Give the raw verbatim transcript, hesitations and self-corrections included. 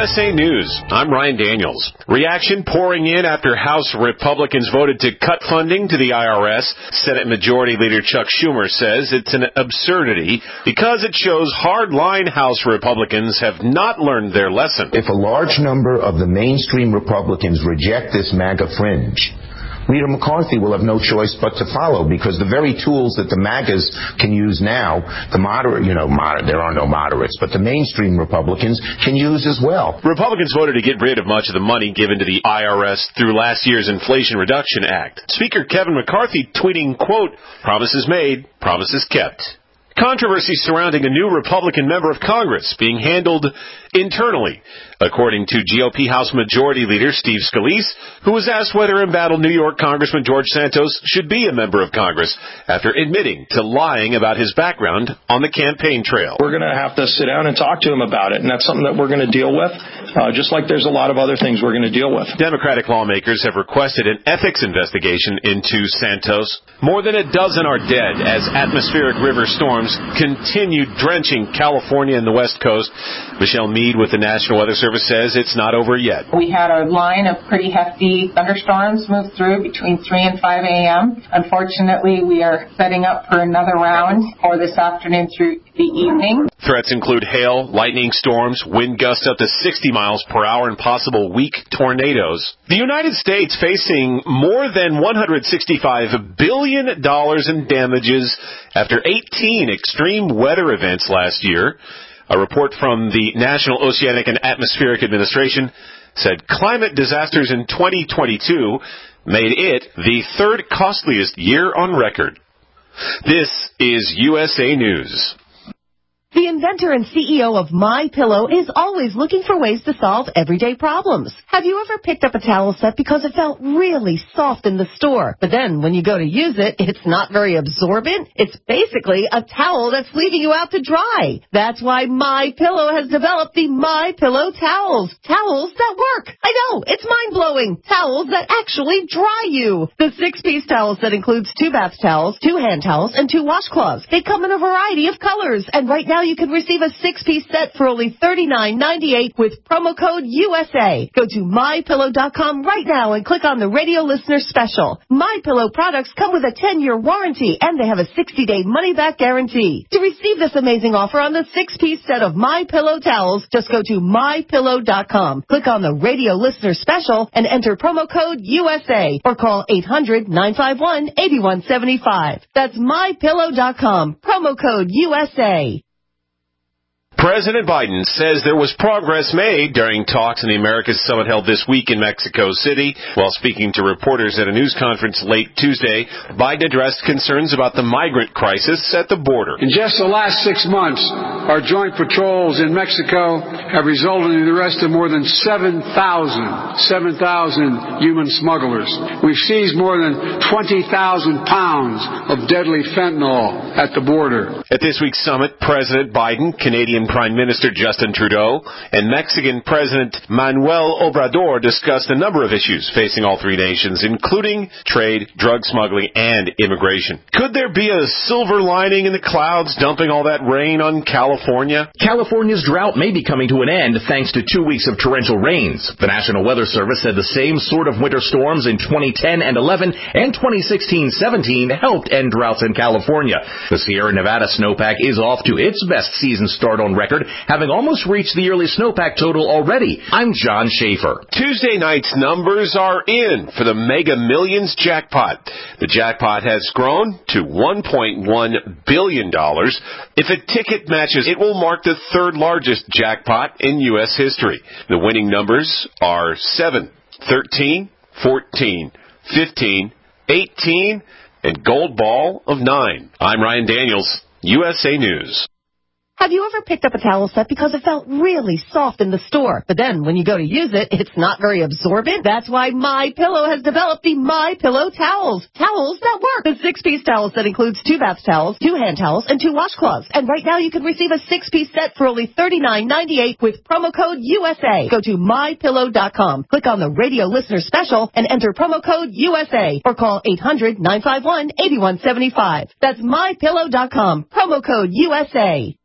S A News, I'm Ryan Daniels. Reaction pouring in after House Republicans voted to cut funding to the I R S. Senate Majority Leader Chuck Schumer says it's an absurdity because it shows hardline House Republicans have not learned their lesson. If a large number of the mainstream Republicans reject this MAGA fringe, Leader McCarthy will have no choice but to follow, because the very tools that the MAGAs can use now, the moderate, you know, moder- there are no moderates, but the mainstream Republicans can use as well. Republicans voted to get rid of much of the money given to the I R S through last year's Inflation Reduction Act. Speaker Kevin McCarthy tweeting, quote, "Promises made, promises kept." Controversy surrounding a new Republican member of Congress being handled internally, according to G O P House Majority Leader Steve Scalise, who was asked whether embattled New York Congressman George Santos should be a member of Congress after admitting to lying about his background on the campaign trail. We're going to have to sit down and talk to him about it, and that's something that we're going to deal with, uh, just like there's a lot of other things we're going to deal with. Democratic lawmakers have requested an ethics investigation into Santos. More than a dozen are dead as atmospheric river storms continue drenching California and the West Coast. Michelle Mead with the National Weather Service says it's not over yet. We had a line of pretty hefty thunderstorms move through between three and five a.m. Unfortunately, we are setting up for another round for this afternoon through the evening. Threats include hail, lightning storms, wind gusts up to sixty miles per hour, and possible weak tornadoes. The United States facing more than one hundred sixty-five billion dollars in damages after eighteen extreme weather events last year. A report from the National Oceanic and Atmospheric Administration said climate disasters in twenty twenty-two made it the third costliest year on record. This is U S A News. The inventor and C E O of MyPillow is always looking for ways to solve everyday problems. Have you ever picked up a towel set because it felt really soft in the store, but then when you go to use it, it's not very absorbent? It's basically a towel that's leaving you out to dry. That's why MyPillow has developed the MyPillow towels. Towels that work. I know, it's mind-blowing. Towels that actually dry you. The six-piece towel set includes two bath towels, two hand towels, and two washcloths. They come in a variety of colors, and right now you can receive a six-piece set for only thirty-nine ninety-eight with promo code U S A. Go to my pillow dot com right now and click on the radio listener special. MyPillow products come with a ten-year warranty, and they have a sixty-day money-back guarantee. To receive this amazing offer on the six-piece set of MyPillow towels, just go to my pillow dot com. Click on the radio listener special and enter promo code U S A or call eight hundred nine five one eight one seven five. That's my pillow dot com. Promo code U S A. President Biden says there was progress made during talks in the Americas Summit held this week in Mexico City. While speaking to reporters at a news conference late Tuesday, Biden addressed concerns about the migrant crisis at the border. In just the last six months, our joint patrols in Mexico have resulted in the arrest of more than seven thousand, seven thousand human smugglers. We've seized more than twenty thousand pounds of deadly fentanyl at the border. At this week's summit, President Biden, Canadian Prime Minister Justin Trudeau, and Mexican President Manuel Obrador discussed a number of issues facing all three nations, including trade, drug smuggling, and immigration. Could there be a silver lining in the clouds dumping all that rain on California? California's drought may be coming to an end thanks to two weeks of torrential rains. The National Weather Service said the same sort of winter storms in twenty ten and eleven and twenty sixteen seventeen helped end droughts in California. The Sierra Nevada snowpack is off to its best season start on record, having almost reached the yearly snowpack total already. I'm John Schaefer. Tuesday night's numbers are in for the Mega Millions jackpot. The jackpot has grown to one point one billion dollars. If a ticket matches, it will mark the third largest jackpot in U S history. The winning numbers are seven, thirteen, fourteen, fifteen, eighteen, and gold ball of nine. I'm Ryan Daniels, U S A News. Have you ever picked up a towel set because it felt really soft in the store, but then when you go to use it, it's not very absorbent? That's why MyPillow has developed the MyPillow towels. Towels that work. The six-piece towel set includes two bath towels, two hand towels, and two washcloths. And right now you can receive a six-piece set for only thirty-nine ninety-eight with promo code U S A. Go to my pillow dot com. Click on the radio listener special and enter promo code U S A or call eight hundred nine five one eight one seven five. That's my pillow dot com. Promo code U S A.